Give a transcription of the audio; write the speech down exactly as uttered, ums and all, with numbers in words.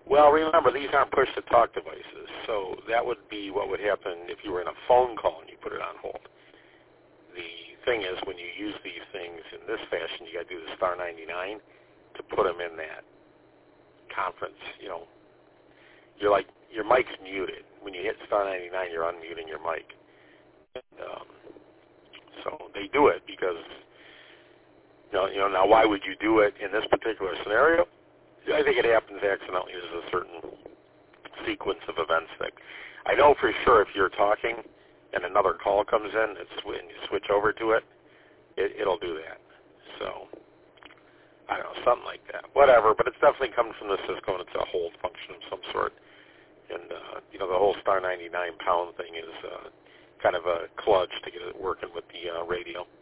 Well, remember, these aren't push-to-talk devices, so that would be what would happen if you were in a phone call and you put it on hold. The thing is, when you use these things in this fashion, you got to do the star ninety-nine to put them in that conference. You know, you're like, your mic's muted. When you hit star ninety-nine, you're unmuting your mic. Um, so they do it because, you know, you know, now why would you do it in this particular scenario? I think it happens accidentally. There's a certain sequence of events that I know for sure if you're talking and another call comes in it's, and you switch over to it, it, it'll do that. So, I don't know, something like that. Whatever, but it's definitely coming from the Cisco and it's a hold function of some sort. And, uh, you know, the whole star ninety-nine pound thing is uh, kind of a kludge to get it working with the uh, radio.